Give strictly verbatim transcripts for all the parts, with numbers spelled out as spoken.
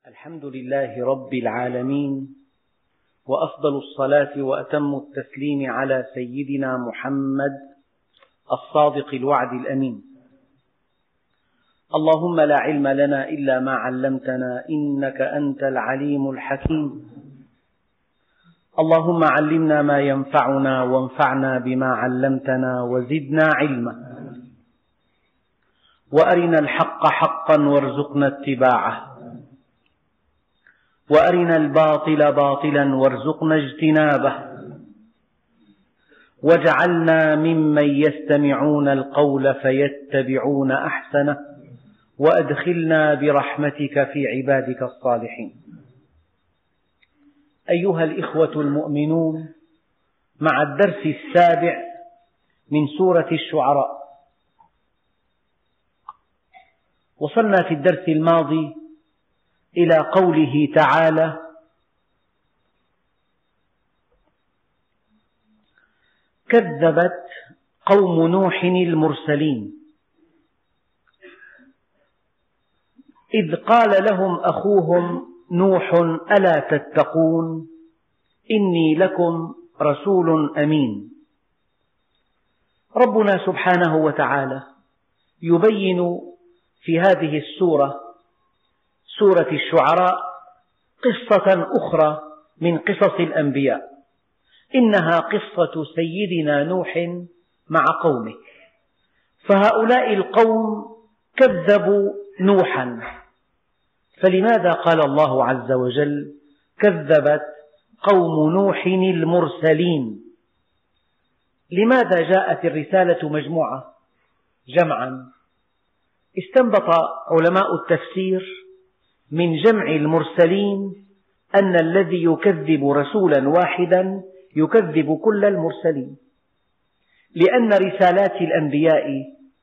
الحمد لله رب العالمين، وأفضل الصلاة وأتم التسليم على سيدنا محمد الصادق الوعد الأمين. اللهم لا علم لنا إلا ما علمتنا إنك أنت العليم الحكيم. اللهم علمنا ما ينفعنا وانفعنا بما علمتنا وزدنا علما، وأرنا الحق حقا وارزقنا اتباعه، وأرنا الباطل باطلا وارزقنا اجتنابه، واجعلنا ممن يستمعون القول فيتبعون أحسنه، وأدخلنا برحمتك في عبادك الصالحين. أيها الإخوة المؤمنون، مع الدرس السابع من سورة الشعراء. وصلنا في الدرس الماضي إلى قوله تعالى: كذبت قوم نوح المرسلين إذ قال لهم أخوهم نوح ألا تتقون إني لكم رسول أمين. ربنا سبحانه وتعالى يبين في هذه السورة سورة الشعراء قصة أخرى من قصص الأنبياء، إنها قصة سيدنا نوح مع قومه. فهؤلاء القوم كذبوا نوحا، فلماذا قال الله عز وجل كذبت قوم نوح المرسلين؟ لماذا جاءت الرسالة مجموعة جمعا؟ استنبط علماء التفسير من جمع المرسلين أن الذي يكذب رسولا واحدا يكذب كل المرسلين، لأن رسالات الأنبياء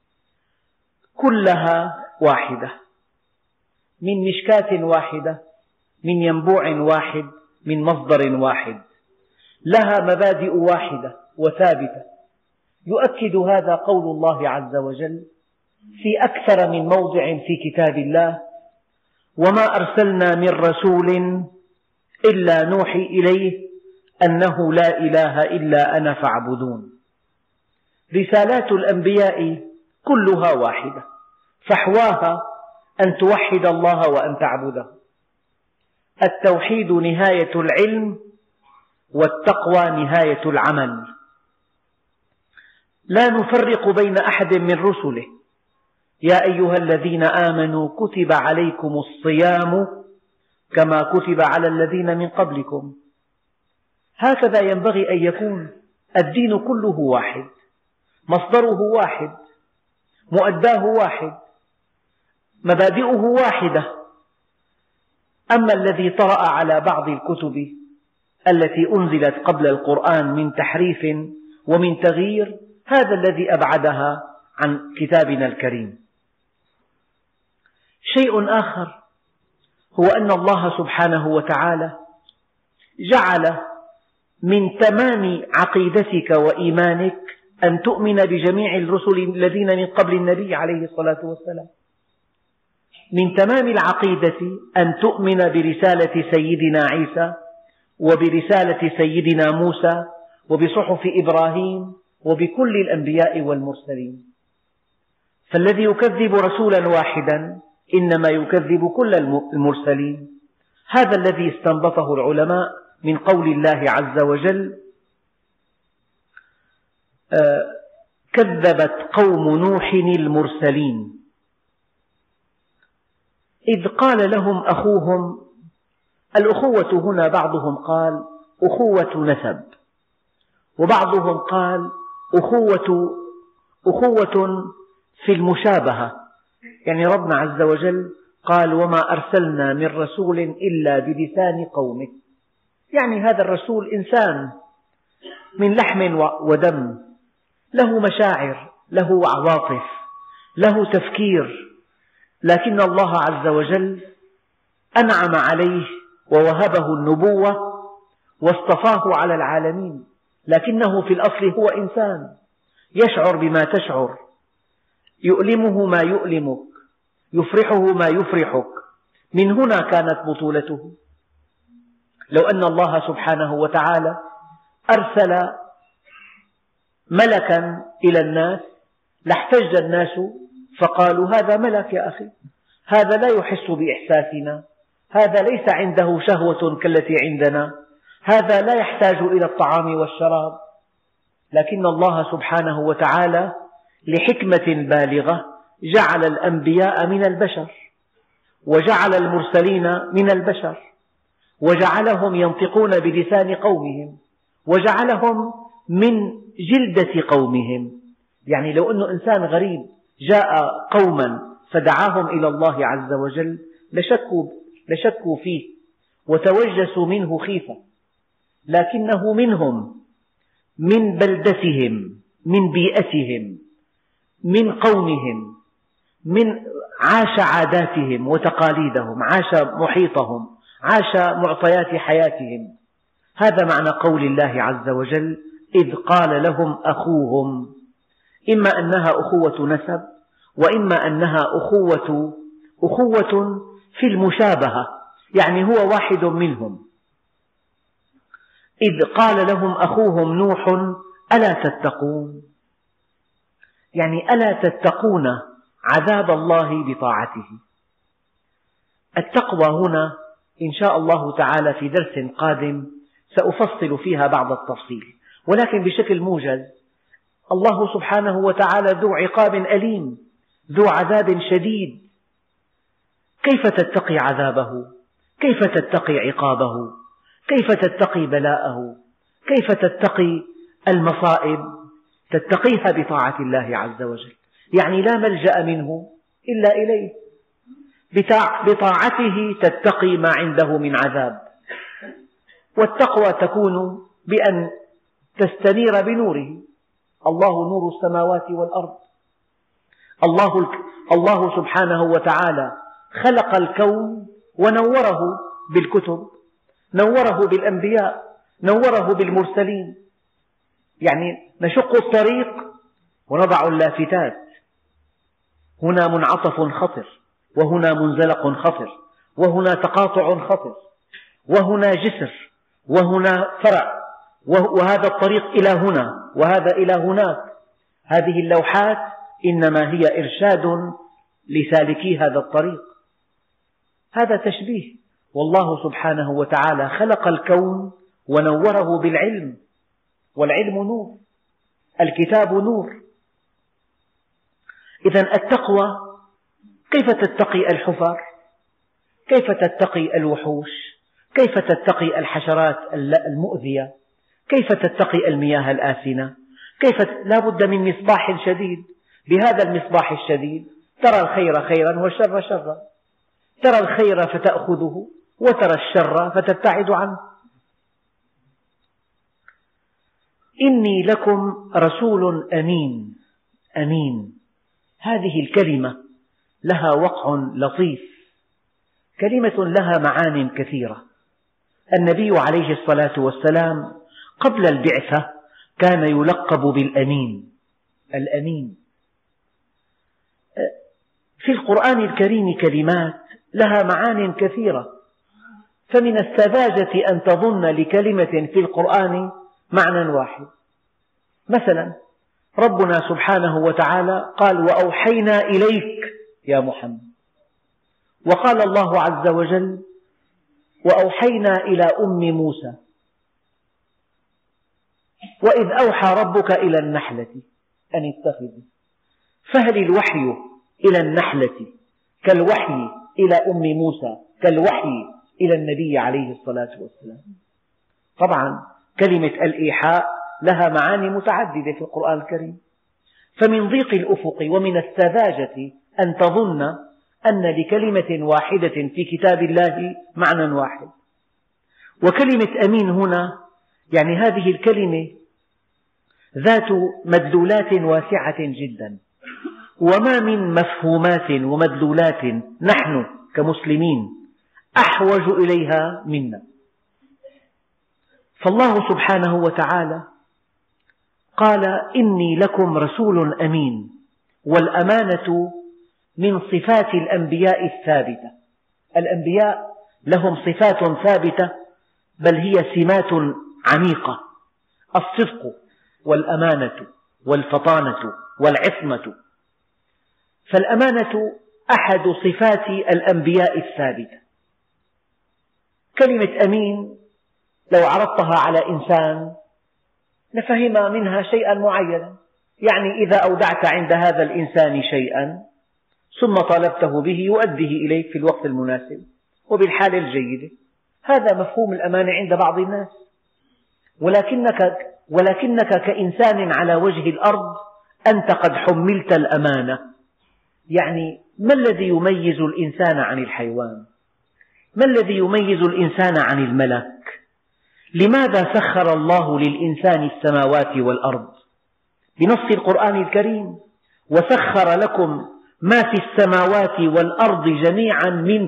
كلها واحدة، من مشكاة واحدة، من ينبوع واحد، من مصدر واحد، لها مبادئ واحدة وثابتة. يؤكد هذا قول الله عز وجل في أكثر من موضع في كتاب الله: وما أرسلنا من رسول إلا نوحي إليه أنه لا إله إلا أنا فاعبدون. رسالات الأنبياء كلها واحدة، فحواها أن توحد الله وأن تعبده. التوحيد نهاية العلم، والتقوى نهاية العمل. لا نفرق بين أحد من رسله. يا أيها الذين آمنوا كتب عليكم الصيام كما كتب على الذين من قبلكم. هكذا ينبغي أن يكون الدين كله واحد، مصدره واحد، مؤداه واحد، مبادئه واحدة. أما الذي طرأ على بعض الكتب التي أنزلت قبل القرآن من تحريف ومن تغيير، هذا الذي أبعدها عن كتابنا الكريم. شيء آخر هو أن الله سبحانه وتعالى جعل من تمام عقيدتك وإيمانك أن تؤمن بجميع الرسل الذين من قبل النبي عليه الصلاة والسلام. من تمام العقيدة أن تؤمن برسالة سيدنا عيسى، وبرسالة سيدنا موسى، وبصحف إبراهيم، وبكل الأنبياء والمرسلين. فالذي يكذب رسولا واحدا إنما يكذب كل المرسلين. هذا الذي استنبطه العلماء من قول الله عز وجل: آه كذبت قوم نوح المرسلين إذ قال لهم أخوهم. الأخوة هنا بعضهم قال أخوة نسب، وبعضهم قال أخوة أخوة في المشابهة. يعني ربنا عز وجل قال: وما أرسلنا من رسول إلا بلسان قومه. يعني هذا الرسول إنسان من لحم ودم، له مشاعر، له عواطف، له تفكير، لكن الله عز وجل أنعم عليه ووهبه النبوة واصطفاه على العالمين، لكنه في الأصل هو إنسان يشعر بما تشعر، يؤلمه ما يؤلمك، يفرحه ما يفرحك، من هنا كانت بطولته. لو أن الله سبحانه وتعالى أرسل ملكا إلى الناس لاحتج الناس فقالوا هذا ملك يا أخي، هذا لا يحس بإحساسنا، هذا ليس عنده شهوة كالتي عندنا، هذا لا يحتاج إلى الطعام والشراب. لكن الله سبحانه وتعالى لحكمة بالغة جعل الأنبياء من البشر، وجعل المرسلين من البشر، وجعلهم ينطقون بلسان قومهم، وجعلهم من جلدة قومهم. يعني لو أن إنسان غريب جاء قوما فدعاهم إلى الله عز وجل لشكوا, لشكوا فيه وتوجسوا منه خيفة، لكنه منهم، من بلدتهم، من بيئتهم، من قومهم، من عاش عاداتهم وتقاليدهم، عاش محيطهم، عاش معطيات حياتهم. هذا معنى قول الله عز وجل إذ قال لهم أخوهم، إما أنها أخوة نسب، وإما أنها أخوة, أخوة في المشابهة، يعني هو واحد منهم. إذ قال لهم أخوهم نوح ألا تتقون، يعني ألا تتقون عذاب الله بطاعته. التقوى هنا إن شاء الله تعالى في درس قادم سأفصل فيها بعض التفصيل، ولكن بشكل موجز. الله سبحانه وتعالى ذو عقاب أليم، ذو عذاب شديد. كيف تتقي عذابه؟ كيف تتقي عقابه؟ كيف تتقي بلاءه؟ كيف تتقي المصائب؟ تتقيها بطاعة الله عز وجل، يعني لا ملجأ منه إلا إليه. بطاعته تتقي ما عنده من عذاب. والتقوى تكون بأن تستنير بنوره. الله نور السماوات والأرض. الله, الله سبحانه وتعالى خلق الكون ونوره بالكتب، نوره بالأنبياء، نوره بالمرسلين. يعني نشق الطريق ونضع اللافتات، هنا منعطف خطر، وهنا منزلق خطر، وهنا تقاطع خطر، وهنا جسر، وهنا فرع، وهذا الطريق إلى هنا وهذا إلى هناك. هذه اللوحات إنما هي إرشاد لسالكي هذا الطريق. هذا تشبيه. والله سبحانه وتعالى خلق الكون ونوره بالعلم، والعلم نور، الكتاب نور. إذن التقوى كيف تتقي الحفر؟ كيف تتقي الوحوش؟ كيف تتقي الحشرات المؤذية؟ كيف تتقي المياه الآسنة؟ كيف لا بد من مصباح شديد. بهذا المصباح الشديد ترى الخير خيرا والشر شرا، ترى الخير فتأخذه وترى الشر فتبتعد عنه. إني لكم رسول أمين. أمين هذه الكلمة لها وقع لطيف، كلمة لها معان كثيرة. النبي عليه الصلاة والسلام قبل البعثة كان يلقب بالأمين. الأمين في القرآن الكريم كلمات لها معان كثيرة، فمن السذاجة أن تظن لكلمة في القرآن معنى واحد. مثلا ربنا سبحانه وتعالى قال وأوحينا إليك يا محمد، وقال الله عز وجل وأوحينا إلى أم موسى وإذ أوحى ربك إلى النحلة أن اتخذي. فهل الوحي إلى النحلة كالوحي إلى أم موسى كالوحي إلى النبي عليه الصلاة والسلام؟ طبعا كلمة الإيحاء لها معاني متعددة في القرآن الكريم، فمن ضيق الأفق ومن السذاجة أن تظن أن لكلمة واحدة في كتاب الله معنى واحد. وكلمة أمين هنا يعني هذه الكلمة ذات مدلولات واسعة جدا، وما من مفهومات ومدلولات نحن كمسلمين أحوج إليها منا. فالله سبحانه وتعالى قال إني لكم رسول أمين، والأمانة من صفات الأنبياء الثابتة. الأنبياء لهم صفات ثابتة بل هي سمات عميقة: الصدق والأمانة والفطانة والعصمة. فالأمانة أحد صفات الأنبياء الثابتة. كلمة أمين لو عرضتها على إنسان لفهم منها شيئا معينا، يعني إذا أودعت عند هذا الإنسان شيئا ثم طالبته به يؤديه إليك في الوقت المناسب وبالحالة الجيدة، هذا مفهوم الأمانة عند بعض الناس. ولكنك, ولكنك كإنسان على وجه الأرض أنت قد حملت الأمانة. يعني ما الذي يميز الإنسان عن الحيوان؟ ما الذي يميز الإنسان عن الملك؟ لماذا سخر الله للإنسان السماوات والأرض؟ بنص القرآن الكريم: وسخر لكم ما في السماوات والأرض جميعا منه.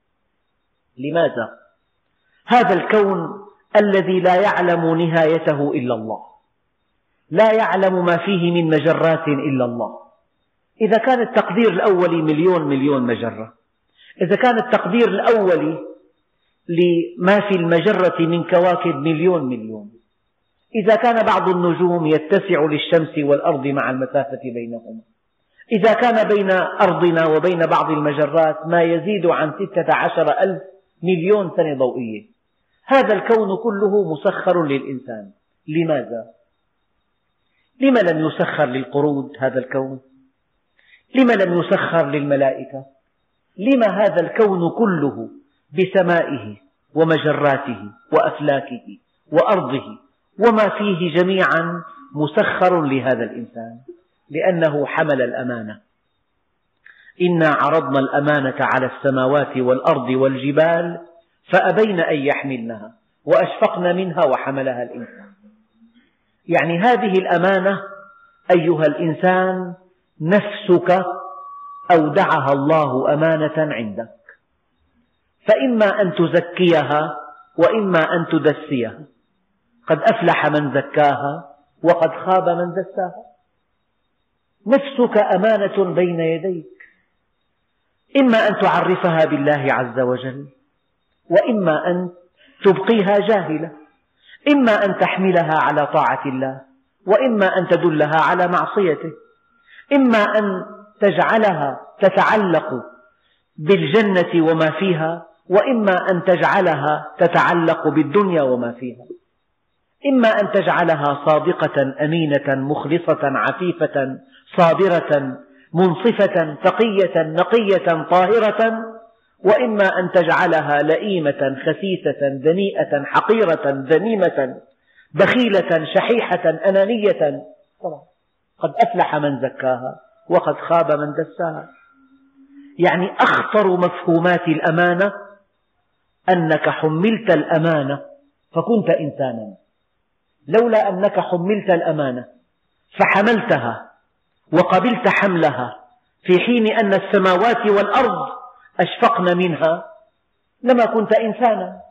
لماذا؟ هذا الكون الذي لا يعلم نهايته إلا الله، لا يعلم ما فيه من مجرات إلا الله. إذا كان التقدير الأولي مليون مليون مجرة، إذا كان التقدير الأولي لما في المجرة من كواكب مليون مليون، إذا كان بعض النجوم يتسع للشمس والأرض مع المسافة بينهما، إذا كان بين أرضنا وبين بعض المجرات ما يزيد عن ستة عشر ألف مليون سنة ضوئية، هذا الكون كله مسخر للإنسان. لماذا؟ لم لم يسخر للقرود هذا الكون؟ لم لم يسخر للملائكة؟ لم هذا الكون كله بسمائه ومجراته وأفلاكه وأرضه وما فيه جميعا مسخر لهذا الإنسان؟ لأنه حمل الأمانة. إنا عرضنا الأمانة على السماوات والأرض والجبال فأبين أن يحملنها وأشفقن منها وحملها الإنسان. يعني هذه الأمانة أيها الإنسان نفسك أودعها الله أمانة عندك، فإما أن تزكيها وإما أن تدسيها. قد أفلح من زكاها وقد خاب من دساها. نفسك أمانة بين يديك، إما أن تعرفها بالله عز وجل وإما أن تبقيها جاهلة، إما أن تحملها على طاعة الله وإما أن تدلها على معصيته، إما أن تجعلها تتعلق بالجنة وما فيها وإما أن تجعلها تتعلق بالدنيا وما فيها، إما أن تجعلها صادقة أمينة مخلصة عفيفة صابرة منصفة تقية نقية طاهرة، وإما أن تجعلها لئيمة خسيسة دنيئة حقيرة ذميمة بخيلة شحيحة أنانية. طبعا قد أفلح من زكاها وقد خاب من دساها. يعني أخطر مفهومات الأمانة أنك حملت الأمانة فكنت إنسانا. لولا أنك حملت الأمانة فحملتها وقبلت حملها في حين أن السماوات والأرض أشفقن منها لما كنت إنسانا.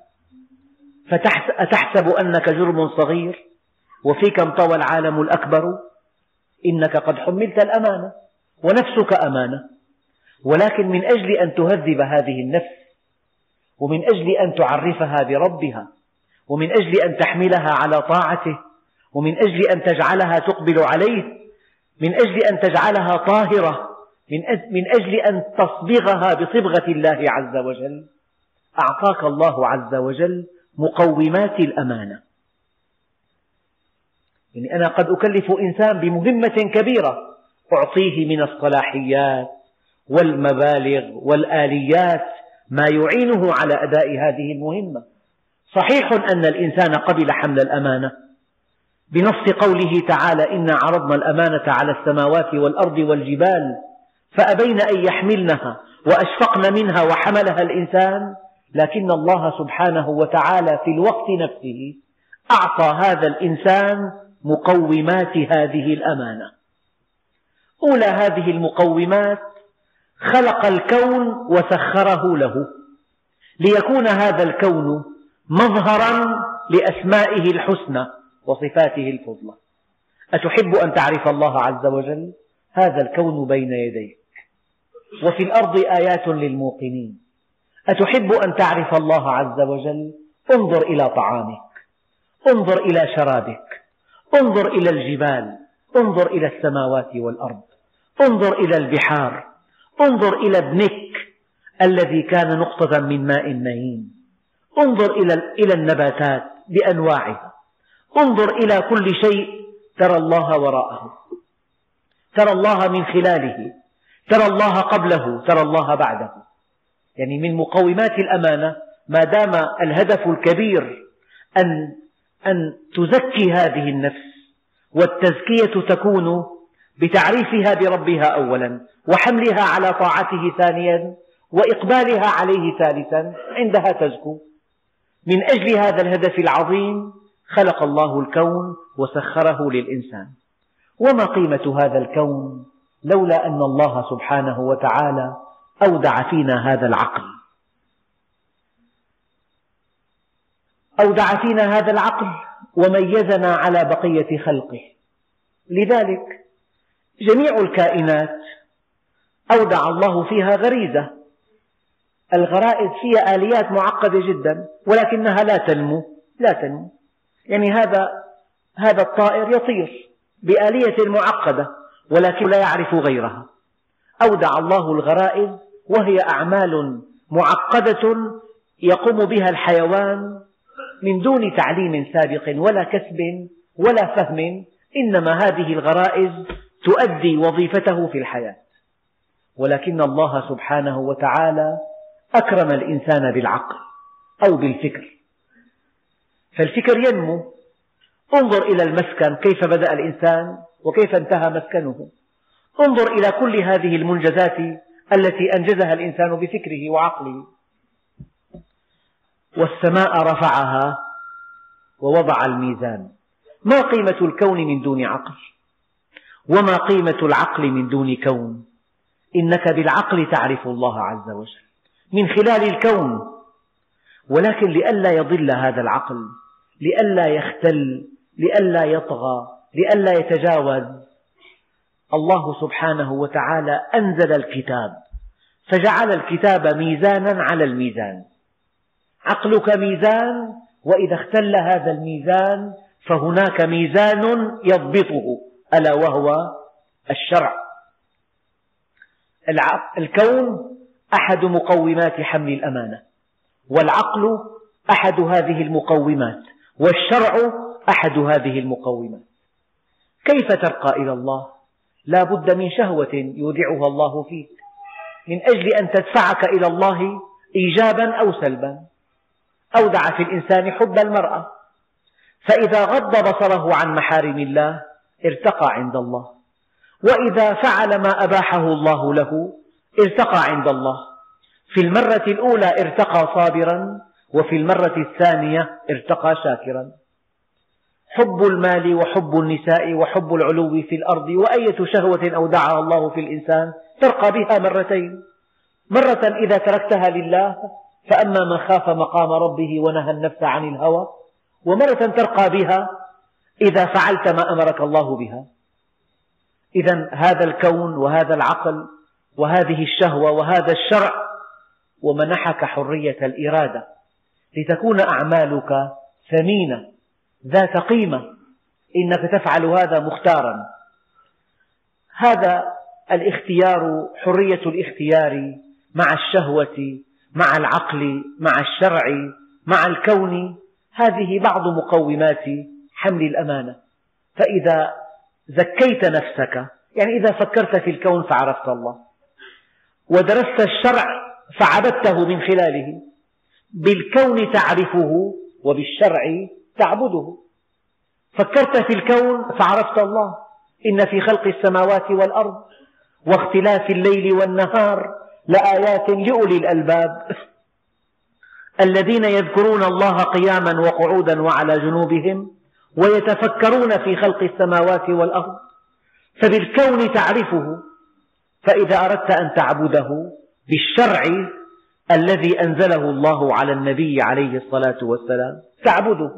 فأتحسب أنك جرم صغير وفيك انطوى العالم الأكبر؟ إنك قد حملت الأمانة ونفسك أمانة، ولكن من أجل أن تهذب هذه النفس ومن أجل أن تعرفها بربها ومن أجل أن تحملها على طاعته ومن أجل أن تجعلها تقبل عليه، من أجل أن تجعلها طاهرة، من أجل أن تصبغها بصبغة الله عز وجل، أعطاك الله عز وجل مقومات الأمانة. يعني أنا قد أكلف إنسان بمهمة كبيرة، أعطيه من الصلاحيات والمبالغ والآليات ما يعينه على أداء هذه المهمة. صحيح أن الإنسان قبل حمل الأمانة بنص قوله تعالى: إنا عرضنا الأمانة على السماوات والأرض والجبال فأبين أن يحملنها وأشفقن منها وحملها الإنسان، لكن الله سبحانه وتعالى في الوقت نفسه أعطى هذا الإنسان مقومات هذه الأمانة. أولى هذه المقومات خلق الكون وسخره له ليكون هذا الكون مظهرا لأسمائه الحسنى وصفاته الفضلى. أتحب أن تعرف الله عز وجل؟ هذا الكون بين يديك، وفي الأرض آيات للموقنين. أتحب أن تعرف الله عز وجل؟ انظر إلى طعامك، انظر إلى شرابك، انظر إلى الجبال، انظر إلى السماوات والأرض، انظر إلى البحار، انظر إلى ابنك الذي كان نقطة من ماء مهين، انظر إلى النباتات بأنواعها، انظر إلى كل شيء ترى الله وراءه، ترى الله من خلاله، ترى الله قبله، ترى الله بعده. يعني من مقومات الأمانة ما دام الهدف الكبير أن أن تزكي هذه النفس، والتزكية تكون بتعريفها بربها أولا، وحملها على طاعته ثانيا، وإقبالها عليه ثالثا، عندها تزكو. من أجل هذا الهدف العظيم خلق الله الكون وسخره للإنسان. وما قيمة هذا الكون لولا أن الله سبحانه وتعالى أودع فينا هذا العقل، أودع فينا هذا العقل وميزنا على بقية خلقه. لذلك جميع الكائنات أودع الله فيها غريزة. الغرائز فيها آليات معقدة جدا، ولكنها لا تنمو لا تنمو يعني هذا هذا الطائر يطير بآلية معقدة، ولكن لا يعرف غيرها. أودع الله الغرائز وهي أعمال معقدة يقوم بها الحيوان من دون تعليم سابق ولا كسب ولا فهم، إنما هذه الغرائز تؤدي وظيفته في الحياة. ولكن الله سبحانه وتعالى أكرم الإنسان بالعقل أو بالفكر، فالفكر ينمو. انظر إلى المسكن، كيف بدأ الإنسان وكيف انتهى مسكنه. انظر إلى كل هذه المنجزات التي أنجزها الإنسان بفكره وعقله. والسماء رفعها ووضع الميزان. ما قيمة الكون من دون عقل؟ وما قيمة العقل من دون كون؟ إنك بالعقل تعرف الله عز وجل من خلال الكون، ولكن لئلا يضل هذا العقل، لئلا يختل، لئلا يطغى، لئلا يتجاوز، الله سبحانه وتعالى أنزل الكتاب، فجعل الكتاب ميزانا على الميزان. عقلك ميزان، وإذا اختل هذا الميزان فهناك ميزان يضبطه، ألا وهو الشرع. الكون أحد مقومات حمل الأمانة، والعقل أحد هذه المقومات، والشرع أحد هذه المقومات. كيف ترقى إلى الله؟ لا بد من شهوة يودعها الله فيك من أجل أن تدفعك إلى الله إيجابا أو سلبا. أودع في الإنسان حب المرأة، فإذا غض بصره عن محارم الله ارتقى عند الله، وإذا فعل ما أباحه الله له ارتقى عند الله. في المرة الأولى ارتقى صابرا، وفي المرة الثانية ارتقى شاكرا. حب المال وحب النساء وحب العلو في الأرض وأية شهوة أودعها الله في الإنسان ترقى بها مرتين، مرة إذا تركتها لله فأما من خاف مقام ربه ونهى النفس عن الهوى، ومرة ترقى بها إذا فعلت ما أمرك الله بها. إذن هذا الكون وهذا العقل وهذه الشهوة وهذا الشرع، ومنحك حرية الإرادة لتكون أعمالك ثمينة ذات قيمة، إنك تفعل هذا مختارا. هذا الاختيار، حرية الاختيار مع الشهوة مع العقل مع الشرع مع الكون، هذه بعض مقومات حمل الأمانة. فإذا زكيت نفسك، يعني إذا فكرت في الكون فعرفت الله، ودرست الشرع فعبدته من خلاله. بالكون تعرفه وبالشرع تعبده. فكرت في الكون فعرفت الله. إن في خلق السماوات والأرض واختلاف الليل والنهار لآيات لأولي الألباب الذين يذكرون الله قياما وقعودا وعلى جنوبهم ويتفكرون في خلق السماوات والأرض. فبالكون تعرفه، فإذا أردت أن تعبده بالشرع الذي أنزله الله على النبي عليه الصلاة والسلام تعبده.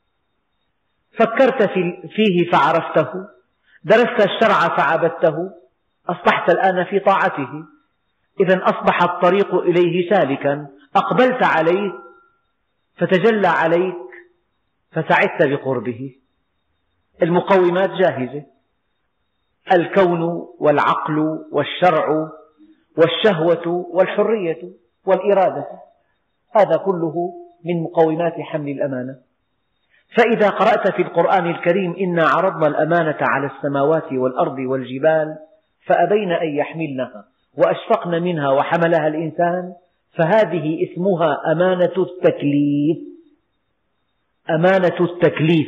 فكرت فيه فعرفته، درست الشرع فعبدته، أصبحت الآن في طاعته. إذن أصبح الطريق إليه سالكا، أقبلت عليه فتجلى عليك فسعدت بقربه. المقومات جاهزة: الكون والعقل والشرع والشهوة والحرية والإرادة، هذا كله من مقومات حمل الأمانة. فإذا قرأت في القرآن الكريم: إنا عرضنا الأمانة على السماوات والأرض والجبال فأبين أن يحملنها وأشفقن منها وحملها الإنسان، فهذه اسمها أمانة التكليف. أمانة التكليف.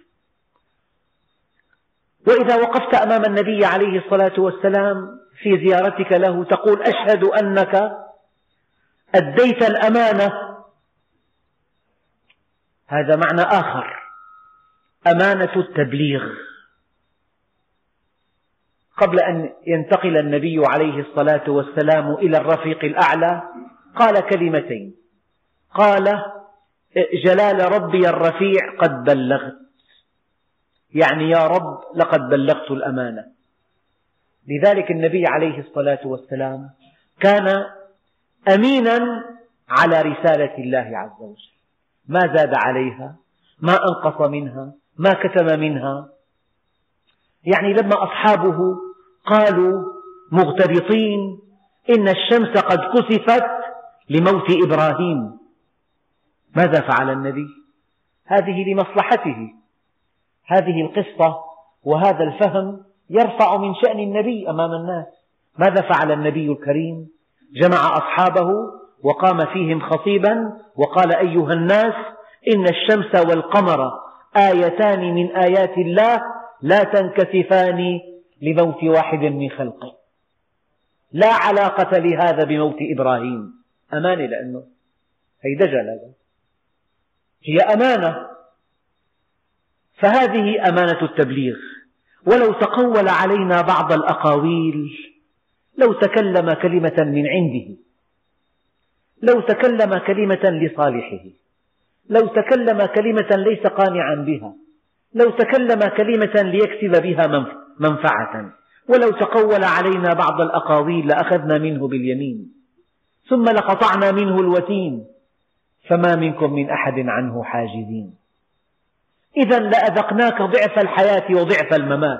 وإذا وقفت أمام النبي عليه الصلاة والسلام في زيارتك له تقول: أشهد أنك أديت الأمانة. هذا معنى آخر، أمانة التبليغ. قبل أن ينتقل النبي عليه الصلاة والسلام إلى الرفيق الأعلى قال كلمتين، قال: جلال ربي الرفيع قد بلغت، يعني يا رب لقد بلغت الأمانة. لذلك النبي عليه الصلاة والسلام كان أمينا على رسالة الله عز وجل، ما زاد عليها، ما أنقص منها، ما كتم منها. يعني لما أصحابه قالوا مغتبطين: إن الشمس قد كسفت لموت إبراهيم، ماذا فعل النبي؟ هذه لمصلحته. هذه القصة وهذا الفهم يرفع من شأن النبي أمام الناس. ماذا فعل النبي الكريم؟ جمع أصحابه وقام فيهم خطيبا وقال: أيها الناس، إن الشمس والقمر آيتان من آيات الله لا تنكسفان لموت واحد من خلقه. لا علاقة لهذا بموت إبراهيم. أمانة، لأنه هي دجل، هي أمانة. فهذه أمانة التبليغ. ولو تقول علينا بعض الأقاويل، لو تكلم كلمة من عنده، لو تكلم كلمة لصالحه، لو تكلم كلمة ليس قانعا بها، لو تكلم كلمة ليكسب بها منفعة، ولو تقول علينا بعض الأقاويل لأخذنا منه باليمين ثم لقطعنا منه الوتين فما منكم من أحد عنه حاجزين. إذا لأذقناك ضعف الحياة وضعف الممات.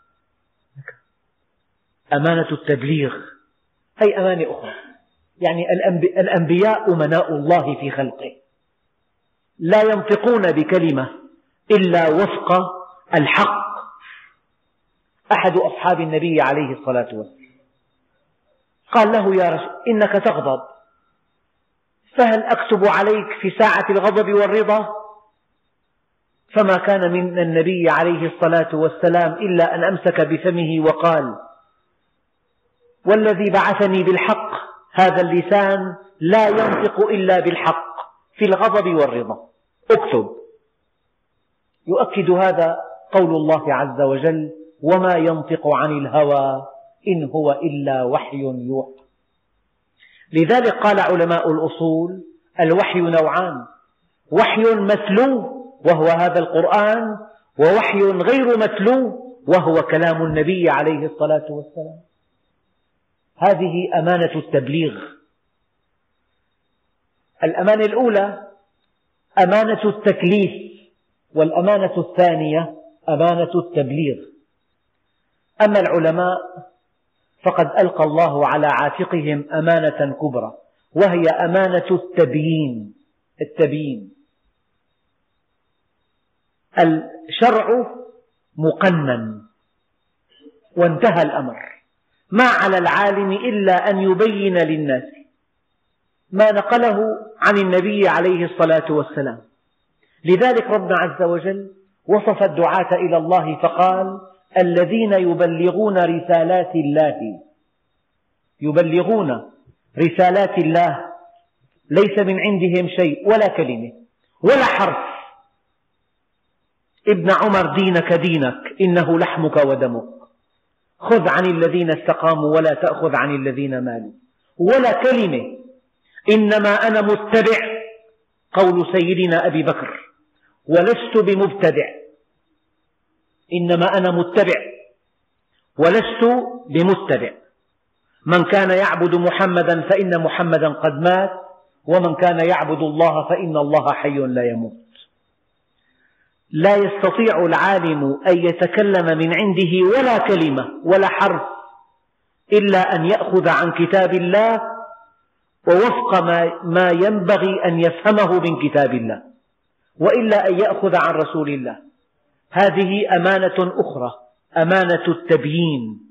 أمانة التبليغ هي أمانة أخرى. يعني الأنبياء أمناء الله في خلقه، لا ينطقون بكلمة إلا وفق الحق. أحد أصحاب النبي عليه الصلاة والسلام قال له: يا رسول، إنك تغضب، فهل أكتب عليك في ساعة الغضب والرضا؟ فما كان من النبي عليه الصلاة والسلام إلا أن أمسك بفمه وقال: والذي بعثني بالحق هذا اللسان لا ينطق إلا بالحق في الغضب والرضا، اكتب. يؤكد هذا قول الله عز وجل: وما ينطق عن الهوى إن هو إلا وحي يوحى. لذلك قال علماء الأصول: الوحي نوعان، وحي متلو وهو هذا القرآن، ووحي غير متلو وهو كلام النبي عليه الصلاة والسلام. هذه أمانة التبليغ. الأمانة الأولى أمانة التكليف، والأمانة الثانية أمانة التبليغ. أما العلماء فقد ألقى الله على عاتقهم أمانة كبرى، وهي أمانة التبيين. التبيين، الشرع مقنن وانتهى الأمر، ما على العالم إلا أن يبين للناس ما نقله عن النبي عليه الصلاة والسلام. لذلك ربنا عز وجل وصف الدعاة إلى الله فقال: الذين يبلغون رسالات الله. يبلغون رسالات الله، ليس من عندهم شيء ولا كلمة ولا حرف. ابن عمر دينك دينك إنه لحمك ودمك، خذ عن الذين استقاموا ولا تأخذ عن الذين مالوا. ولا كلمة. إنما أنا متبع، قول سيدنا أبي بكر، ولست بمبتدع. إنما أنا متبع ولست بمتبع. من كان يعبد محمدا فإن محمدا قد مات، ومن كان يعبد الله فإن الله حي لا يموت. لا يستطيع العالم أن يتكلم من عنده ولا كلمة ولا حرف إلا أن يأخذ عن كتاب الله ووفق ما ينبغي أن يفهمه من كتاب الله، وإلا أن يأخذ عن رسول الله. هذه أمانة أخرى، أمانة التبيين،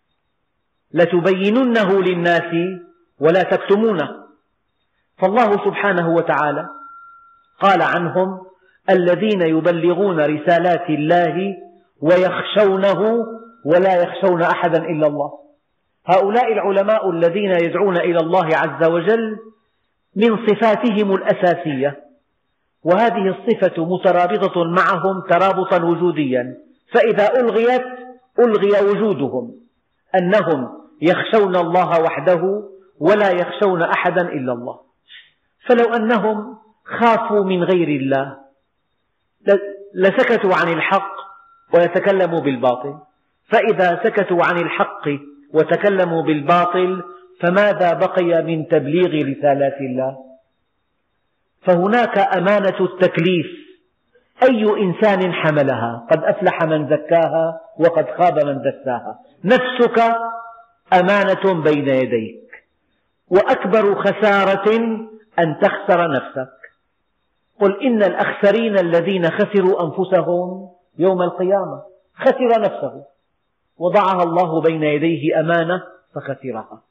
لتبيننه للناس ولا تكتمونه. فالله سبحانه وتعالى قال عنهم: الذين يبلغون رسالات الله ويخشونه ولا يخشون أحدا إلا الله. هؤلاء العلماء الذين يدعون إلى الله عز وجل من صفاتهم الأساسية، وهذه الصفة مترابطة معهم ترابطا وجوديا، فإذا ألغيت ألغي وجودهم، أنهم يخشون الله وحده ولا يخشون أحدا إلا الله. فلو أنهم خافوا من غير الله لسكتوا عن الحق ويتكلموا بالباطل، فإذا سكتوا عن الحق وتكلموا بالباطل فماذا بقي من تبليغ رسالات الله؟ فهناك أمانة التكليف، أي إنسان حملها؟ قد أفلح من زكاها وقد خاب من دساها. نفسك أمانة بين يديك، وأكبر خسارة أن تخسر نفسك. قل إن الأخسرين الذين خسروا أنفسهم يوم القيامة. خسر نفسه وضعها الله بين يديه أمانة فخسرها.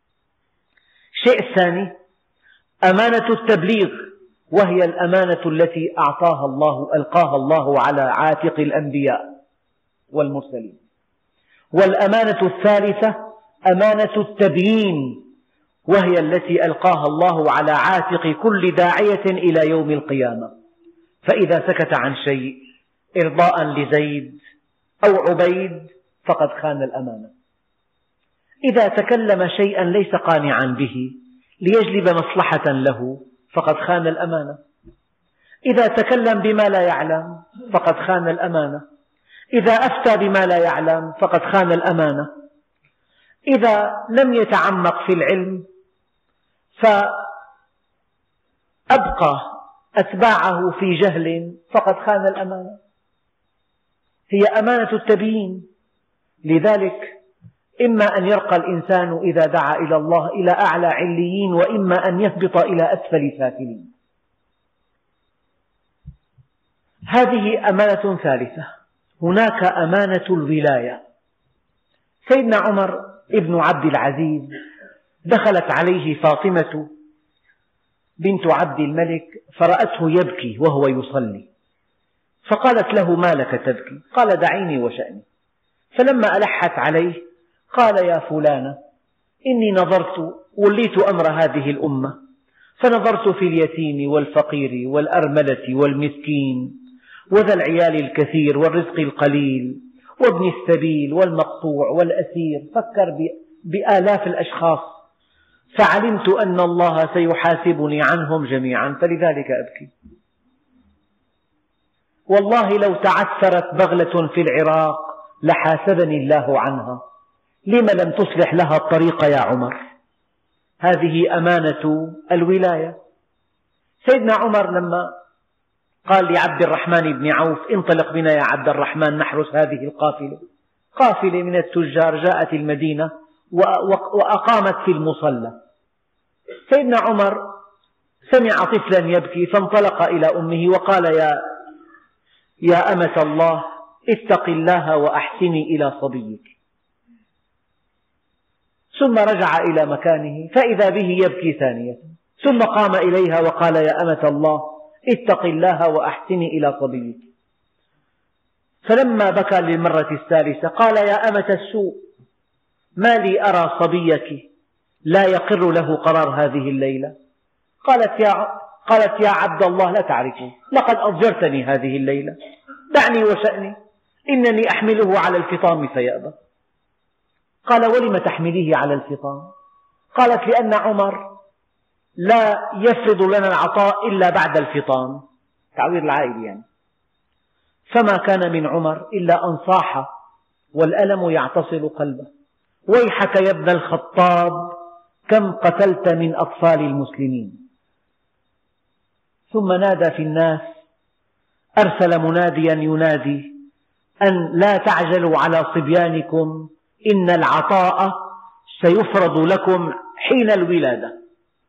الشيء الثاني أمانة التبليغ، وهي الأمانة التي أعطاها الله ألقاها الله على عاتق الأنبياء والمرسلين. والأمانة الثالثة أمانة التبيين، وهي التي ألقاها الله على عاتق كل داعية إلى يوم القيامة. فإذا سكت عن شيء إرضاء لزيد أو عبيد فقد خان الأمانة. إذا تكلم شيئا ليس قانعا به ليجلب مصلحة له فقد خان الأمانة. إذا تكلم بما لا يعلم فقد خان الأمانة. إذا أفتى بما لا يعلم فقد خان الأمانة. إذا لم يتعمق في العلم فأبقى أتباعه في جهل فقد خان الأمانة. هي أمانة التبيين. لذلك إما أن يرقى الإنسان إذا دعا إلى الله إلى أعلى عليين، وإما أن يهبط إلى أسفل سافلين. هذه أمانة ثالثة. هناك أمانة الولاية. سيدنا عمر ابن عبد العزيز دخلت عليه فاطمة بنت عبد الملك فرأته يبكي وهو يصلي، فقالت له: ما لك تبكي؟ قال: دعيني وشأني. فلما ألحت عليه قال: يا فلانة، إني نظرت وليت أمر هذه الأمة، فنظرت في اليتيم والفقير والأرملة والمسكين وذا العيال الكثير والرزق القليل وابن السبيل والمقطوع والأسير، فكر بآلاف الأشخاص، فعلمت أن الله سيحاسبني عنهم جميعا فلذلك أبكي. والله لو تعثرت بغلة في العراق لحاسبني الله عنها، لم لم تصلح لها الطريق يا عمر؟ هذه أمانة الولاية. سيدنا عمر لما قال لعبد الرحمن بن عوف: انطلق بنا يا عبد الرحمن نحرس هذه القافلة، قافلة من التجار جاءت المدينة وأقامت في المصلى. سيدنا عمر سمع طفلا يبكي فانطلق إلى أمه وقال: يا يا أمة الله، اتق الله وأحسني إلى صبيك. ثم رجع إلى مكانه فإذا به يبكي ثانية، ثم قام إليها وقال: يا أمة الله، اتق الله وأحسني إلى صبيك. فلما بكى للمرة الثالثة قال: يا أمة السوء، ما لي أرى صبيك لا يقر له قرار هذه الليلة؟ قالت يا, قالت يا عبد الله لا تعرفه، لقد أضجرتني هذه الليلة، دعني وشأني، إنني أحمله على الفطام فيأبى. قال: ولم تحمليه على الفطام؟ قالت: لأن عمر لا يفرض لنا العطاء إلا بعد الفطام، تعويض العائل يعني. فما كان من عمر إلا أن صاح والألم يعتصل قلبه: ويحك يا ابن الخطاب، كم قتلت من أطفال المسلمين. ثم نادى في الناس، أرسل مناديا ينادي أن لا تعجلوا على صبيانكم، إن العطاء سيفرض لكم حين الولادة.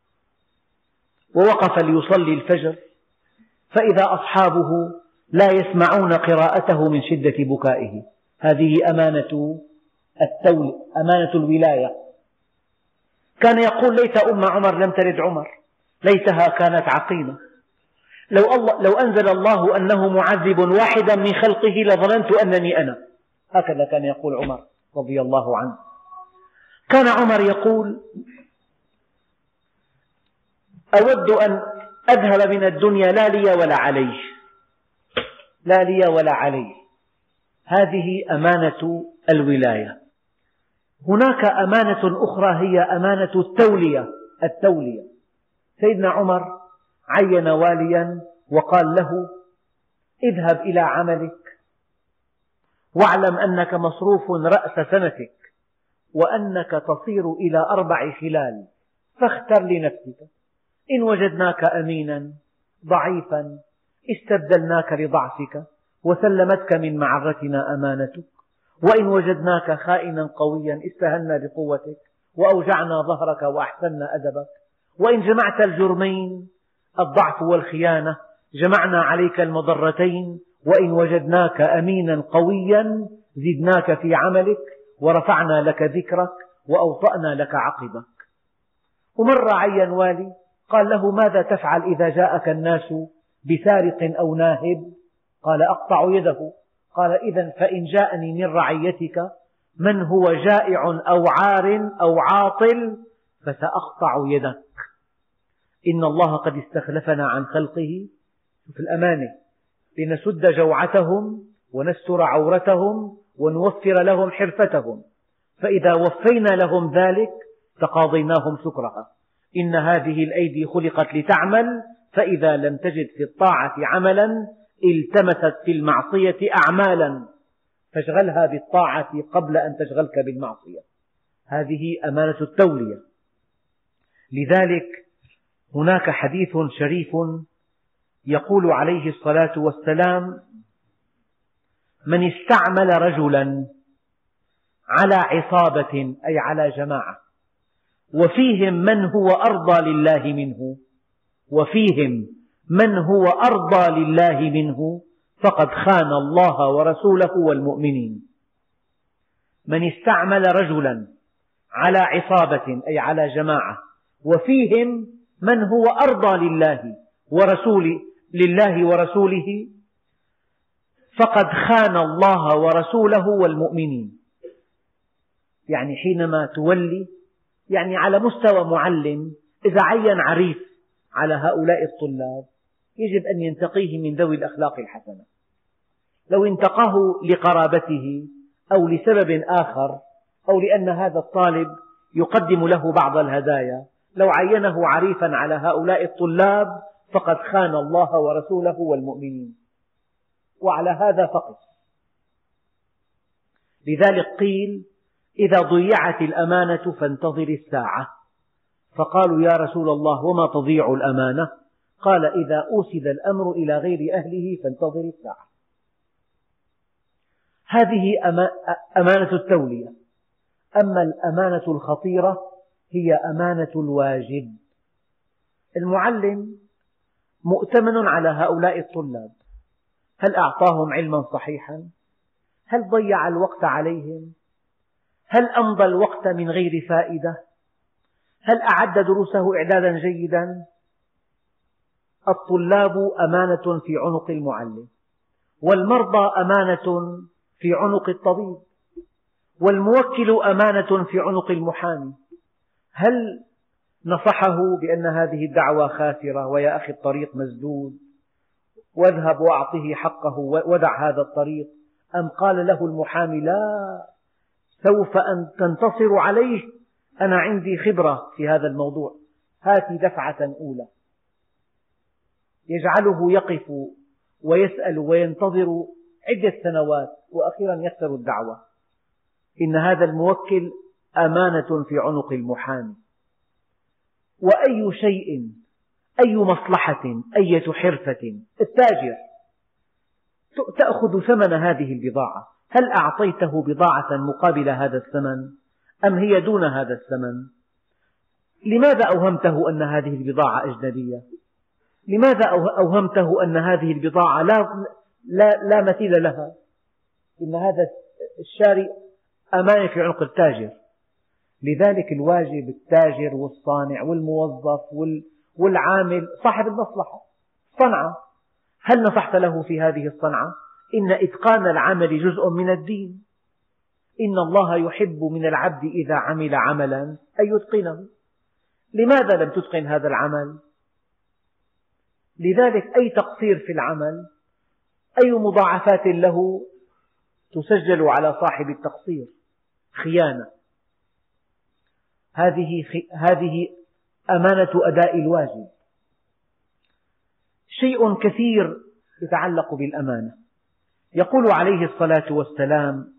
ووقف ليصلي الفجر، فإذا أصحابه لا يسمعون قراءته من شدة بكائه. هذه أمانة التول أمانة الولاية. كان يقول: ليت أم عمر لم تلد عمر، ليتها كانت عقيمة. لو, الله لو أنزل الله أنه معذب واحدا من خلقه لظننت أنني أنا. هكذا كان يقول عمر رضي الله عنه. كان عمر يقول: أود أن أذهب من الدنيا لا لي ولا علي، لا لي ولا علي. هذه أمانة الولاية. هناك أمانة أخرى هي أمانة التولية. التولية سيدنا عمر عين واليا وقال له: اذهب إلى عملك واعلم أنك مصروف رأس سنتك، وأنك تصير إلى أربع خلال، فاختر لنفسك. إن وجدناك أمينا ضعيفا استبدلناك لضعفك وسلمتك من معرتنا أمانتك، وإن وجدناك خائنا قويا استهنا بقوتك وأوجعنا ظهرك وأحسنا أدبك، وإن جمعت الجرمين الضعف والخيانة جمعنا عليك المضرتين، وإن وجدناك أمينا قويا زدناك في عملك ورفعنا لك ذكرك وأوطأنا لك عقبك. ومر عين والي قال له: ماذا تفعل إذا جاءك الناس بسارق أو ناهب؟ قال: أقطع يده. قال: إذن فإن جاءني من رعيتك من هو جائع أو عار أو عاطل فسأقطع يدك. إن الله قد استخلفنا عن خلقه في الأمانة لنسد جوعتهم ونستر عورتهم ونوفر لهم حرفتهم، فإذا وفينا لهم ذلك تقاضيناهم شكرها. إن هذه الأيدي خلقت لتعمل، فإذا لم تجد في الطاعة عملا التمست في المعصية أعمالا، فاشغلها بالطاعة قبل أن تشغلك بالمعصية. هذه أمانة التولية. لذلك هناك حديث شريف يقول عليه الصلاة والسلام: من استعمل رجلا على عصابة أي على جماعة وفيهم من هو أرضى لله منه وفيهم من هو أرضى لله منه فقد خان الله ورسوله والمؤمنين. من استعمل رجلا على عصابة أي على جماعة وفيهم من هو أرضى لله ورسوله لله ورسوله فقد خان الله ورسوله والمؤمنين. يعني حينما تولي، يعني على مستوى معلم، إذا عين عريف على هؤلاء الطلاب يجب أن ينتقيه من ذوي الأخلاق الحسنة. لو انتقاه لقرابته أو لسبب آخر أو لأن هذا الطالب يقدم له بعض الهدايا، لو عينه عريفا على هؤلاء الطلاب فقد خان الله ورسوله والمؤمنين، وعلى هذا فقط. لذلك قيل: إذا ضيعت الأمانة فانتظر الساعة. فقالوا: يا رسول الله وما تضيع الأمانة؟ قال: إذا أوسد الأمر إلى غير أهله فانتظر الساعة. هذه أمانة التولية. أما الأمانة الخطيرة هي أمانة الواجب. المعلم مؤتمن على هؤلاء الطلاب، هل أعطاهم علما صحيحا؟ هل ضيع الوقت عليهم؟ هل أمضى الوقت من غير فائدة؟ هل أعد دروسه إعدادا جيدا؟ الطلاب أمانة في عنق المعلم، والمرضى أمانة في عنق الطبيب، والموكل أمانة في عنق المحامي. هل نصحه بأن هذه الدعوة خاسرة ويا أخي الطريق مسدود واذهب وأعطه حقه ودع هذا الطريق، أم قال له المحامي: لا، سوف أن تنتصر عليه، أنا عندي خبرة في هذا الموضوع، هات دفعة أولى، يجعله يقف ويسأل وينتظر عدة سنوات وأخيرا يخسر الدعوة. إن هذا الموكل أمانة في عنق المحامي. وأي شيء أي مصلحة، أية حرفة. التاجر تأخذ ثمن هذه البضاعة، هل أعطيته بضاعة مقابل هذا الثمن أم هي دون هذا الثمن؟ لماذا أوهمته أن هذه البضاعة أجنبية؟ لماذا أوهمته أن هذه البضاعة لا, لا, لا مثيل لها؟ إن هذا الشاري أمانة في عنق التاجر. لذلك الواجب التاجر والصانع والموظف والعامل صاحب المصلحة صنعة، هل نصحت له في هذه الصنعة؟ إن إتقان العمل جزء من الدين. إن الله يحب من العبد إذا عمل عملا أن يتقنه. لماذا لم تتقن هذا العمل؟ لذلك أي تقصير في العمل، أي مضاعفات له تسجل على صاحب التقصير. خيانة، هذه هذه أمانة أداء الواجب. شيء كثير يتعلق بالأمانة. يقول عليه الصلاة والسلام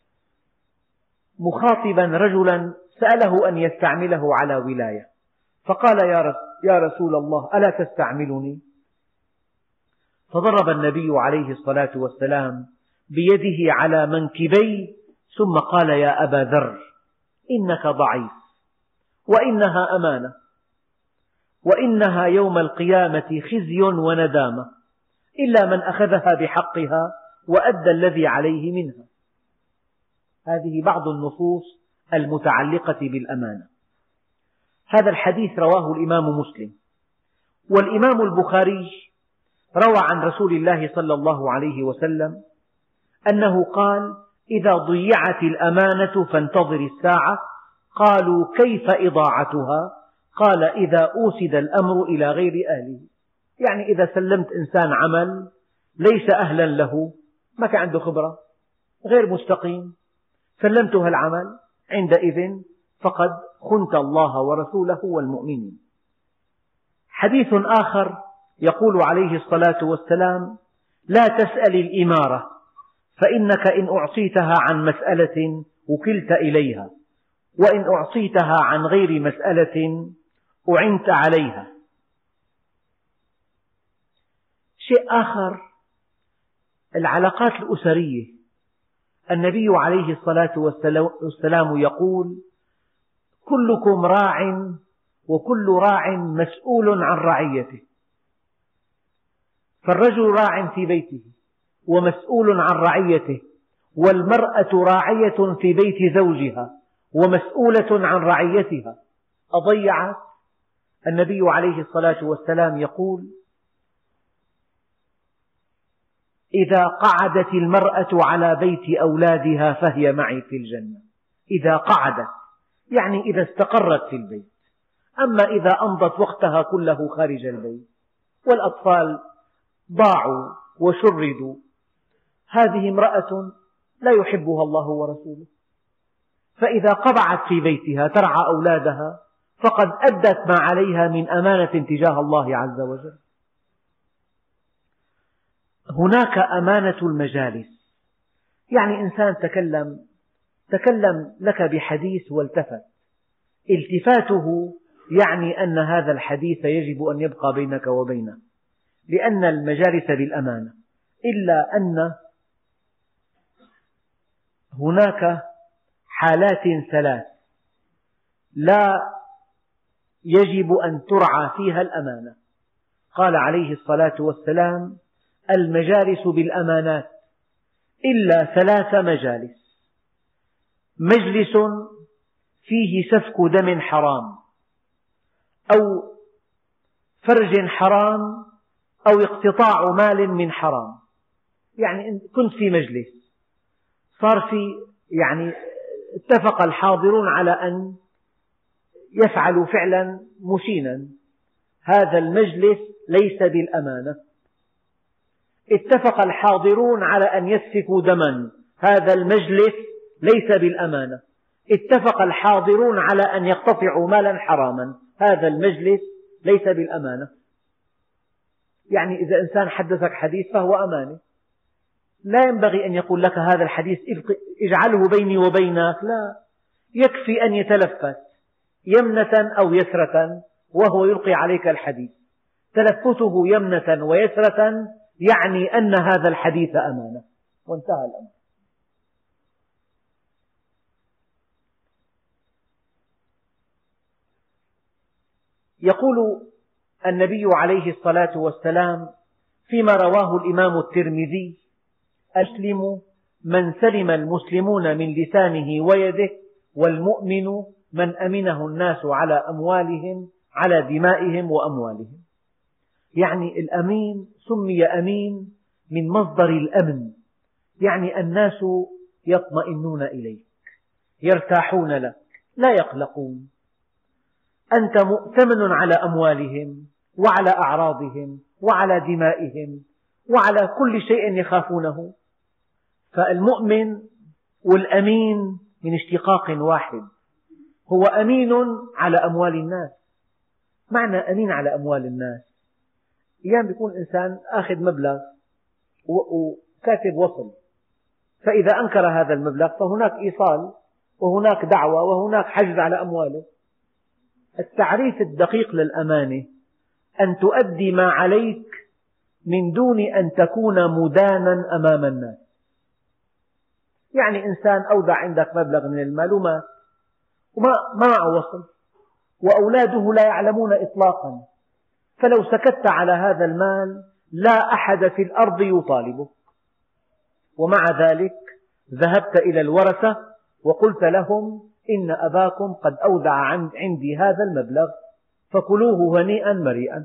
مخاطبا رجلا سأله أن يستعمله على ولاية، فقال يا رسول الله ألا تستعملني؟ فضرب النبي عليه الصلاة والسلام بيده على منكبيه ثم قال يا أبا ذر إنك ضعيف، وإنها أمانة، وإنها يوم القيامة خزي وندامة إلا من أخذها بحقها وأدى الذي عليه منها. هذه بعض النصوص المتعلقة بالأمانة. هذا الحديث رواه الإمام مسلم، والإمام البخاري روى عن رسول الله صلى الله عليه وسلم أنه قال إذا ضيعت الأمانة فانتظر الساعة. قالوا كيف إضاعتها؟ قال إذا أوسد الأمر إلى غير أهله. يعني إذا سلمت إنسان عمل ليس أهلا له، ما كان عنده خبرة، غير مستقيم، سلمته العمل، عندئذ فقد خنت الله ورسوله والمؤمنين. حديث آخر يقول عليه الصلاة والسلام لا تسأل الإمارة فإنك إن أعطيتها عن مسألة وكلت إليها، وإن أعطيتها عن غير مسألة أعنت عليها. شيء آخر العلاقات الأسرية. النبي عليه الصلاة والسلام يقول كلكم راع وكل راع مسؤول عن رعيته. فالرجل راع في بيته ومسؤول عن رعيته، والمرأة راعية في بيت زوجها ومسؤولة عن رعيتها. أضيعت؟ النبي عليه الصلاة والسلام يقول إذا قعدت المرأة على بيت أولادها فهي معي في الجنة. إذا قعدت يعني إذا استقرت في البيت. أما إذا أمضت وقتها كله خارج البيت والأطفال ضاعوا وشردوا، هذه امرأة لا يحبها الله ورسوله. فإذا قبعت في بيتها ترعى أولادها فقد أدت ما عليها من أمانة تجاه الله عز وجل. هناك أمانة المجالس. يعني إنسان تكلم تكلم لك بحديث والتفت، التفاته يعني أن هذا الحديث يجب أن يبقى بينك وبينه، لأن المجالس بالأمانة. إلا أن هناك حالات ثلاث لا يجب أن ترعى فيها الأمانة. قال عليه الصلاة والسلام المجالس بالأمانات إلا ثلاث مجالس: مجلس فيه سفك دم حرام، أو فرج حرام، أو اقتطاع مال من حرام. يعني كنت في مجلس صار في يعني اتفق الحاضرون على أن يفعلوا فعلا مشينا، هذا المجلس ليس بالأمانة. اتفق الحاضرون على أن يسفكوا دما، هذا المجلس ليس بالأمانة. اتفق الحاضرون على أن يقتطعوا مالا حراما، هذا المجلس ليس بالأمانة. يعني إذا إنسان حدثك حديث فهو أمانة، لا ينبغي أن يقول لك هذا الحديث اجعله بيني وبينك، لا، يكفي أن يتلفت يمنة أو يسرة وهو يلقي عليك الحديث. تلفته يمنة ويسرة يعني أن هذا الحديث أمانة، وانتهى الأمر. يقول النبي عليه الصلاة والسلام فيما رواه الإمام الترمذي: المسلم من سلم المسلمون من لسانه ويده، والمؤمن من أمنه الناس على أموالهم على دمائهم وأموالهم. يعني الأمين سمي أمين من مصدر الأمن، يعني الناس يطمئنون إليك، يرتاحون لك، لا يقلقون. أنت مؤتمن على أموالهم وعلى أعراضهم وعلى دمائهم وعلى كل شيء يخافونه. فالمؤمن والأمين من اشتقاق واحد، هو أمين على أموال الناس. معنى أمين على أموال الناس، أيام يكون إنسان أخذ مبلغ وكاتب وصل، فإذا أنكر هذا المبلغ فهناك إيصال وهناك دعوة وهناك حجز على أمواله. التعريف الدقيق للأمانة أن تؤدي ما عليك من دون أن تكون مدانا أمام الناس. يعني إنسان أودع عندك مبلغ من المال ومات وما معه وصل، وأولاده لا يعلمون إطلاقا، فلو سكت على هذا المال لا أحد في الأرض يطالبك، ومع ذلك ذهبت إلى الورثة وقلت لهم: إن أباكم قد أودع عندي هذا المبلغ فكلوه هنيئا مريئا.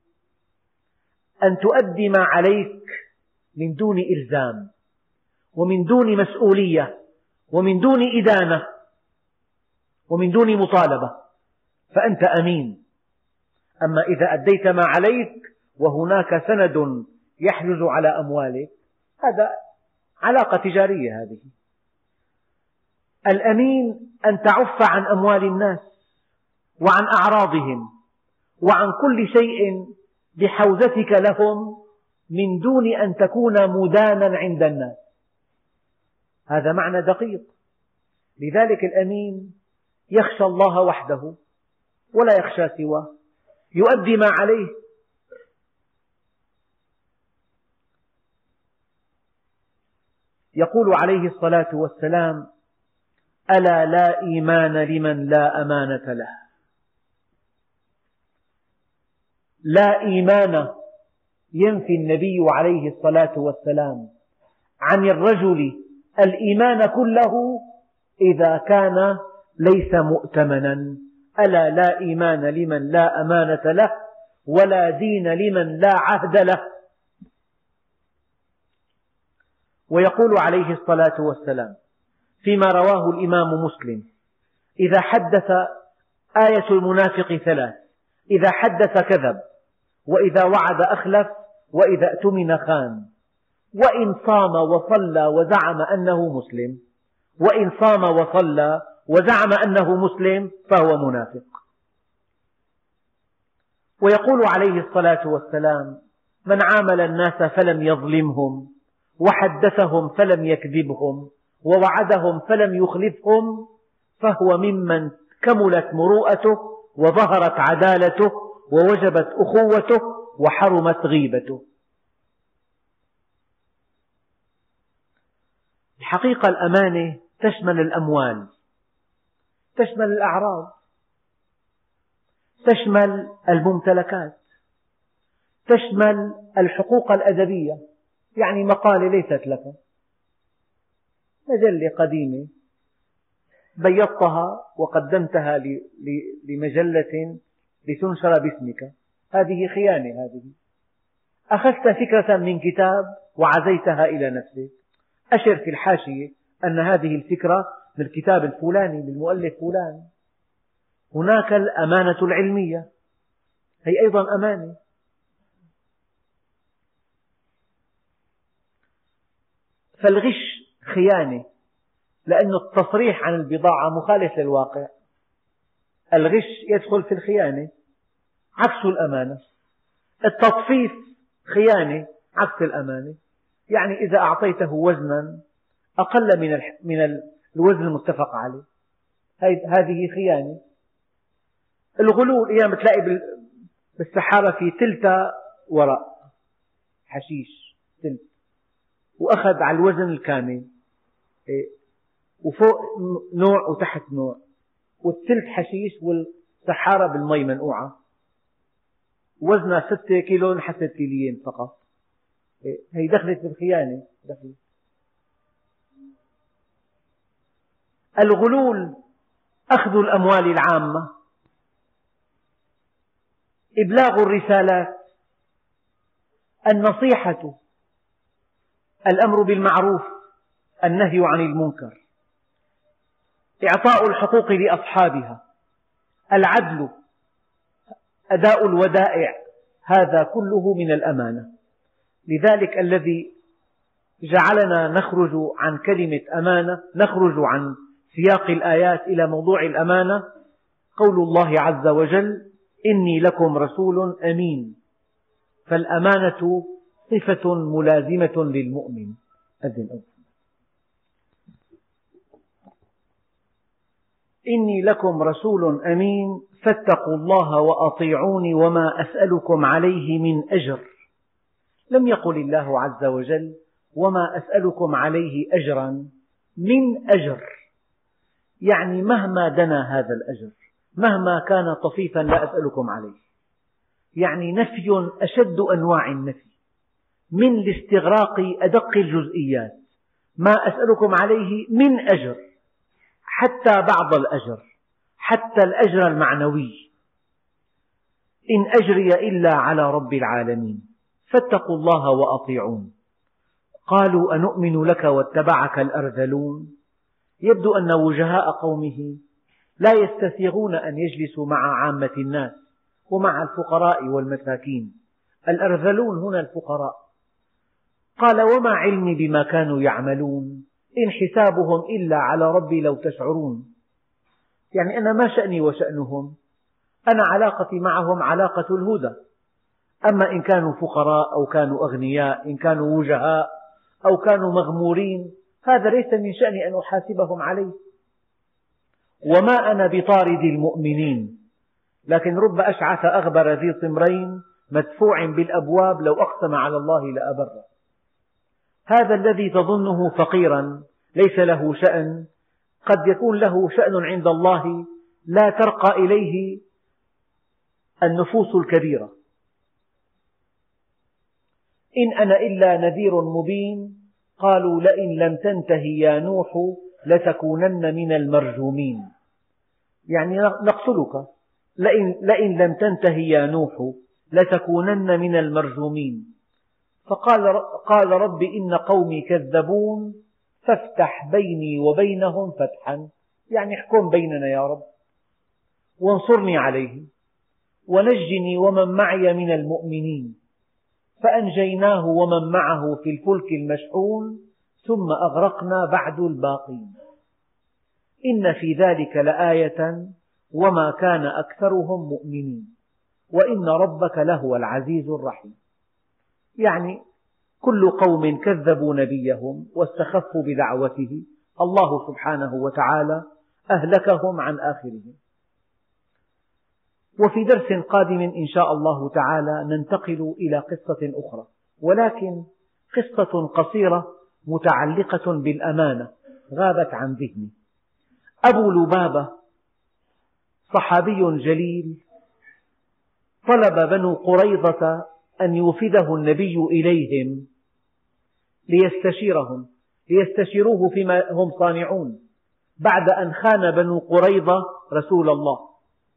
أن تؤدي ما عليك من دون إلزام ومن دون مسؤولية ومن دون إدانة ومن دون مطالبة، فأنت أمين. أما إذا أديت ما عليك وهناك سند يحجز على أموالك، هذا علاقة تجارية. هذه الأمين أن تعف عن أموال الناس وعن أعراضهم وعن كل شيء بحوزتك لهم من دون أن تكون مدانا عند الناس. هذا معنى دقيق. لذلك الأمين يخشى الله وحده ولا يخشى سواه، يؤدي ما عليه. يقول عليه الصلاة والسلام: ألا لا إيمان لمن لا أمانة له. لا إيمان ينفي النبي عليه الصلاة والسلام عن الرجل الإيمان كله إذا كان ليس مؤتمنا. ألا لا إيمان لمن لا أمانة له ولا دين لمن لا عهد له. ويقول عليه الصلاة والسلام فيما رواه الإمام مسلم: إذا حدث آية المنافق ثلاث: إذا حدث كذب، وإذا وعد أخلف، وإذا اؤتمن خان. وإن صام وصلى وزعم أنه مسلم، وإن صام وصلى وزعم أنه مسلم فهو منافق. ويقول عليه الصلاة والسلام: من عامل الناس فلم يظلمهم، وحدثهم فلم يكذبهم، ووعدهم فلم يخلفهم، فهو ممن كملت مروءته وظهرت عدالته ووجبت أخوته وحرمت غيبته. الحقيقة الأمانة تشمل الأموال، تشمل الأعراض، تشمل الممتلكات، تشمل الحقوق الأدبية. يعني مقالة ليست لك، مجلة قديمة بيضتها وقدمتها لمجلة لتنشر باسمك، هذه خيانة. هذه أخذت فكرة من كتاب وعزيتها إلى نفسك، أشر في الحاشية أن هذه الفكرة من الكتاب الفلاني للمؤلف فلان. هناك الأمانة العلمية، هي أيضا أمانة. فالغش خيانة، لأن التصريح عن البضاعة مخالف للواقع. الغش يدخل في الخيانة، عكس الأمانة. التطفيف خيانة، عكس الأمانة. يعني إذا أعطيته وزنا أقل من من الوزن المتفق عليه، هذه خيانة. الغلول أيام تلاقي بالسحابة في تلتة ورق حشيش تلت، وأخذ على الوزن الكامل، وفوق نوع وتحت نوع، والتلت حشيش والسحارة بالمي منقوعة، وزنها ستة كيلو نحست كيليين فقط. هي دخلت بالخيانة. دخلت. الغلول أخذ الأموال العامة، إبلاغ الرسالات، النصيحة، الأمر بالمعروف، النهي عن المنكر، إعطاء الحقوق لأصحابها، العدل، أداء الودائع، هذا كله من الأمانة. لذلك الذي جعلنا نخرج عن كلمة أمانة، نخرج عن سياق الآيات إلى موضوع الأمانة، قول الله عز وجل: إني لكم رسول أمين. فالأمانة صفة ملازمة للمؤمن. أذن أولا. إني لكم رسول أمين فاتقوا الله وأطيعوني وما أسألكم عليه من أجر. لم يقل الله عز وجل: وما أسألكم عليه أجرا، من أجر، يعني مهما دنا هذا الأجر، مهما كان طفيفا لا أسألكم عليه، يعني نفي أشد أنواع النفي، من الاستغراق أدق الجزئيات. ما أسألكم عليه من أجر، حتى بعض الأجر، حتى الأجر المعنوي. إن أجري إلا على رب العالمين فاتقوا الله وأطيعون. قالوا: أنؤمن لك واتبعك الأرذلون. يبدو أن وجهاء قومه لا يستسيغون أن يجلسوا مع عامة الناس ومع الفقراء والمساكين. الأرذلون هنا الفقراء. قال: وما علمي بما كانوا يعملون إن حسابهم إلا على ربي لو تشعرون. يعني أنا ما شأني وشأنهم، أنا علاقتي معهم علاقة الهدى. أما إن كانوا فقراء أو كانوا أغنياء، إن كانوا وجهاء أو كانوا مغمورين، هذا ليس من شأني أن أحاسبهم عليه. وما أنا بطارد المؤمنين، لكن رب أشعث أغبر ذي طمرين مدفوع بالأبواب لو أقسم على الله لأبره. هذا الذي تظنه فقيرا ليس له شأن، قد يكون له شأن عند الله لا ترقى إليه النفوس الكبيرة. إن أنا إلا نذير مبين. قالوا: لئن لم تنته يا نوح لتكونن من المرجومين. يعني نقتلك، لئن, لئن لم تنته يا نوح لتكونن من المرجومين. فقال قال رب إن قومي كذبون فافتح بيني وبينهم فتحا، يعني احكم بيننا يا رب وانصرني عليهم ونجني ومن معي من المؤمنين. فأنجيناه ومن معه في الفلك المشحون ثم أغرقنا بعد الباقين. إن في ذلك لآية وما كان أكثرهم مؤمنين وإن ربك لهو العزيز الرحيم. يعني كل قوم كذبوا نبيهم واستخفوا بدعوته، الله سبحانه وتعالى أهلكهم عن آخرهم. وفي درس قادم إن شاء الله تعالى ننتقل إلى قصة أخرى، ولكن قصة قصيرة متعلقة بالأمانة غابت عن ذهني. أبو لبابة صحابي جليل طلب بنو قريظة أن يوفده النبي إليهم ليستشيرهم ليستشيروه فيما هم صانعون بعد أن خان بنو قريظة رسول الله.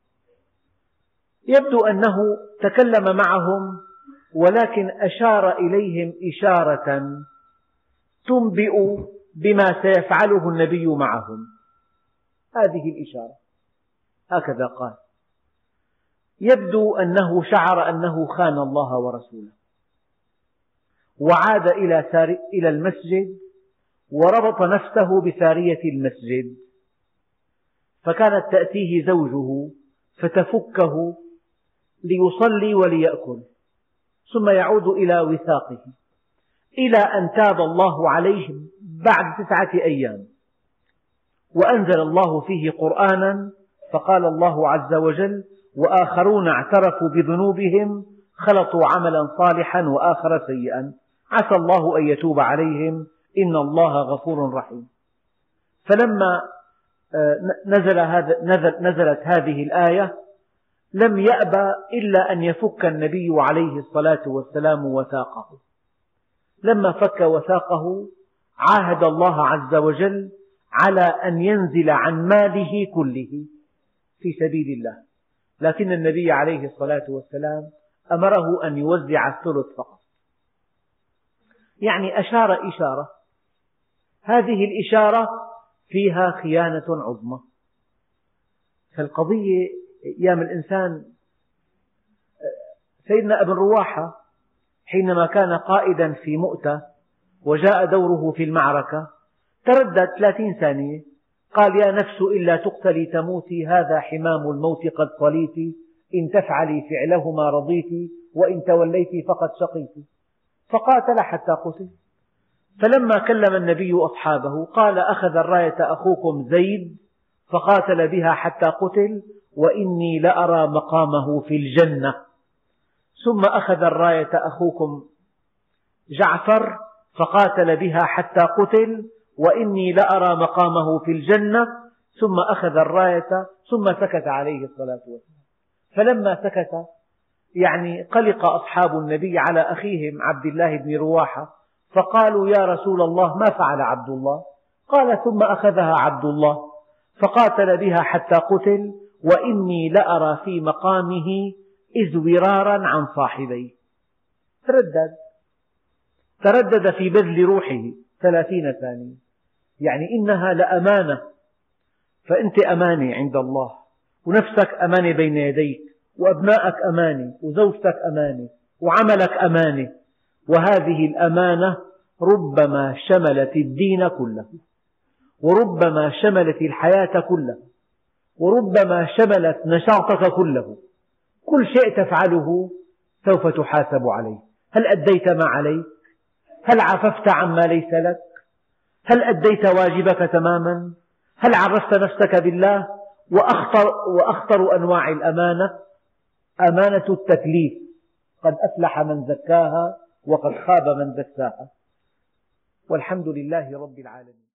يبدو أنه تكلم معهم ولكن أشار إليهم إشارة تنبئ بما سيفعله النبي معهم. هذه الإشارة هكذا قال: يبدو أنه شعر أنه خان الله ورسوله، وعاد إلى المسجد وربط نفسه بسارية المسجد، فكانت تأتيه زوجه فتفكه ليصلي وليأكل، ثم يعود إلى وثاقه إلى أن تاب الله عليه بعد تسعة أيام، وأنزل الله فيه قرآنا، فقال الله عز وجل: وآخرون اعترفوا بذنوبهم خلطوا عملا صالحا وآخر سيئا عسى الله أن يتوب عليهم إن الله غفور رحيم. فلما نزل هذا نزل نزلت هذه الآية لم يأبى إلا أن يفك النبي عليه الصلاة والسلام وثاقه. لما فك وثاقه عاهد الله عز وجل على أن ينزل عن ماله كله في سبيل الله، لكن النبي عليه الصلاة والسلام أمره أن يوزع الثلث فقط، يعني أشار إشارة، هذه الإشارة فيها خيانة عظمى. فالقضية أيام الإنسان. سيدنا ابن رواحة حينما كان قائدا في مؤتة وجاء دوره في المعركة تردد ثلاثين ثانية، قال يا نفس إلا تقتلي تموتي هذا حمام الموت قد صليت، إن تفعلي فعلهما رضيت وإن توليت فقد شقيت، فقاتل حتى قتل. فلما كلم النبي أصحابه قال أخذ الراية أخوكم زيد فقاتل بها حتى قتل وإني لأرى مقامه في الجنة، ثم أخذ الراية أخوكم جعفر فقاتل بها حتى قتل وإني لأرى مقامه في الجنة، ثم أخذ الراية ثم سكت عليه الصلاة والسلام. فلما سكت يعني قلق أصحاب النبي على أخيهم عبد الله بن رواحة، فقالوا يا رسول الله ما فعل عبد الله؟ قال ثم أخذها عبد الله فقاتل بها حتى قتل وإني لأرى في مقامه إزورارا عن صاحبيه. تردد تردد في بذل روحه ثلاثين ثانية، يعني إنها لأمانة، فأنت أمانة عند الله، ونفسك أمانة بين يديك، وأبنائك أمانة، وزوجتك أمانة، وعملك أمانة، وهذه الأمانة ربما شملت الدين كله، وربما شملت الحياة كلها، وربما شملت نشاطك كله. كل شيء تفعله سوف تحاسب عليه. هل أديت ما عليك؟ هل عففت عما ليس لك؟ هل أديت واجبك تماما؟ هل عرفت نفسك بالله؟ وأخطر, وأخطر أنواع الأمانة أمانة التكليف، قد أفلح من زكاها وقد خاب من دساها. والحمد لله رب العالمين.